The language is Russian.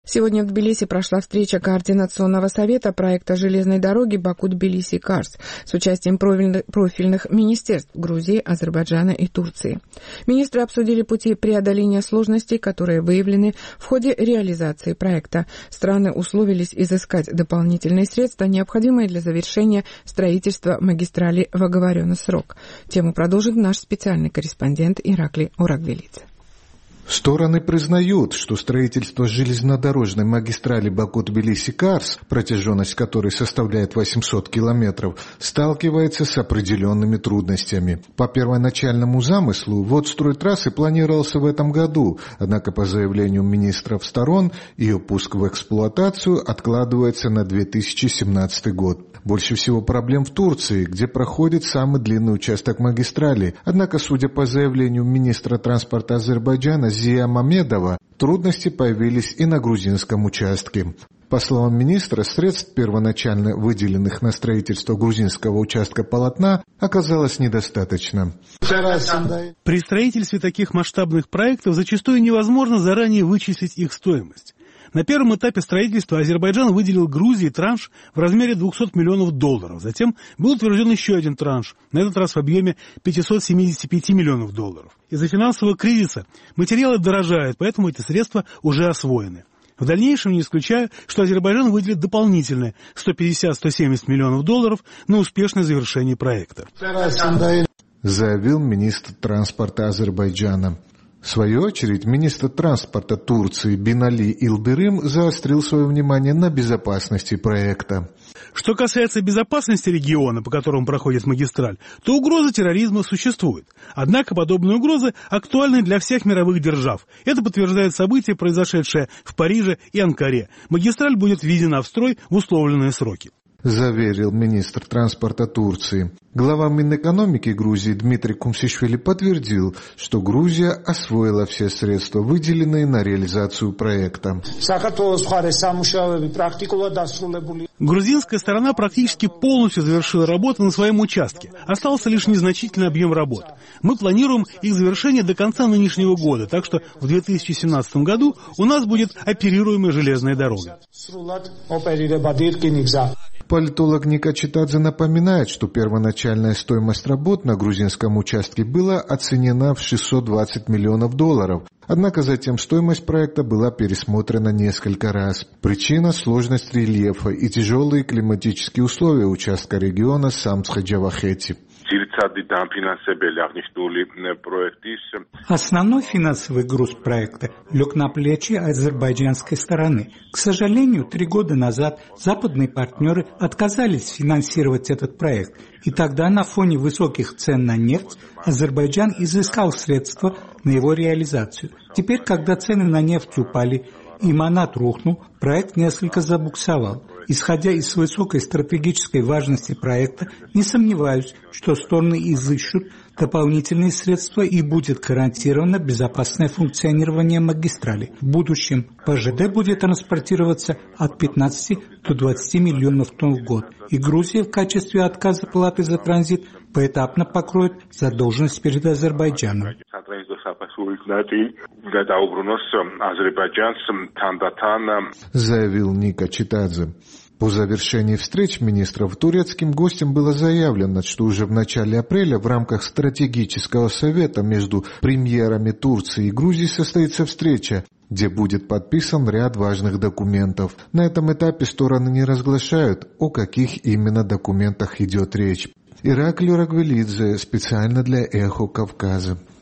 Сегодня в Тбилиси прошла встреча Координационного совета проекта железной дороги Баку-Тбилиси-Карс с участием профильных министерств Грузии, Азербайджана и Турции. Министры обсудили пути преодоления сложностей, которые выявлены в ходе реализации проекта. Страны условились изыскать дополнительные средства, необходимые для завершения строительства магистрали в оговоренный срок. Тему продолжит наш специальный корреспондент Иракли Орагвелидзе. Стороны признают, что строительство железнодорожной магистрали Баку-Тбилиси-Карс, протяженность которой составляет 800 километров, сталкивается с определенными трудностями. По первоначальному замыслу, ввод стройтрассы планировался в этом году, однако по заявлению министров сторон ее пуск в эксплуатацию откладывается на 2017 год. Больше всего проблем в Турции, где проходит самый длинный участок магистрали. Однако, судя по заявлению министра транспорта Азербайджана Зия Мамедова, трудности появились и на грузинском участке. По словам министра, средств, первоначально выделенных на строительство грузинского участка полотна, оказалось недостаточно. При строительстве таких масштабных проектов зачастую невозможно заранее вычислить их стоимость. На первом этапе строительства Азербайджан выделил Грузии транш в размере $200 миллионов. Затем был утвержден еще один транш, на этот раз в объеме $575 миллионов. Из-за финансового кризиса материалы дорожают, поэтому эти средства уже освоены. В дальнейшем не исключаю, что Азербайджан выделит дополнительные $150-170 миллионов на успешное завершение проекта. Заявил министр транспорта Азербайджана. В свою очередь, министр транспорта Турции Бинали Илдырым заострил свое внимание на безопасности проекта. Что касается безопасности региона, по которому проходит магистраль, то угроза терроризма существует. Однако подобные угрозы актуальны для всех мировых держав. Это подтверждает события, произошедшие в Париже и Анкаре. Магистраль будет введена в строй в условленные сроки. Заверил министр транспорта Турции. Глава Минэкономики Грузии Дмитрий Кумсишвили подтвердил, что Грузия освоила все средства, выделенные на реализацию проекта. Грузинская сторона практически полностью завершила работы на своем участке. Остался лишь незначительный объем работ. Мы планируем их завершение до конца нынешнего года, так что в 2017 году у нас будет оперируемая железная дорога. Политолог Ника Читадзе напоминает, что первоначальная стоимость работ на грузинском участке была оценена в $620 миллионов. Однако затем стоимость проекта была пересмотрена несколько раз. Причина – сложность рельефа и тяжелые климатические условия участка региона Самцха-Джавахети. Основной финансовый груз проекта лег на плечи азербайджанской стороны. К сожалению, 3 года назад западные партнеры отказались финансировать этот проект, и тогда на фоне высоких цен на нефть Азербайджан изыскал средства на его реализацию. Теперь, когда цены на нефть упали и манат рухнул, проект несколько забуксовал. Исходя из высокой стратегической важности проекта, не сомневаюсь, что стороны изыщут дополнительные средства и будет гарантировано безопасное функционирование магистрали. В будущем по ЖД будет транспортироваться от 15 до 20 миллионов тонн в год, и Грузия в качестве отказа платы за транзит поэтапно покроет задолженность перед Азербайджаном. Заявил Ника Читадзе. По завершении встреч министров турецким гостям было заявлено, что уже в начале апреля в рамках стратегического совета между премьерами Турции и Грузии состоится встреча, где будет подписан ряд важных документов. На этом этапе стороны не разглашают, о каких именно документах идет речь. Иракли Орагвелидзе, специально для «Эхо Кавказа».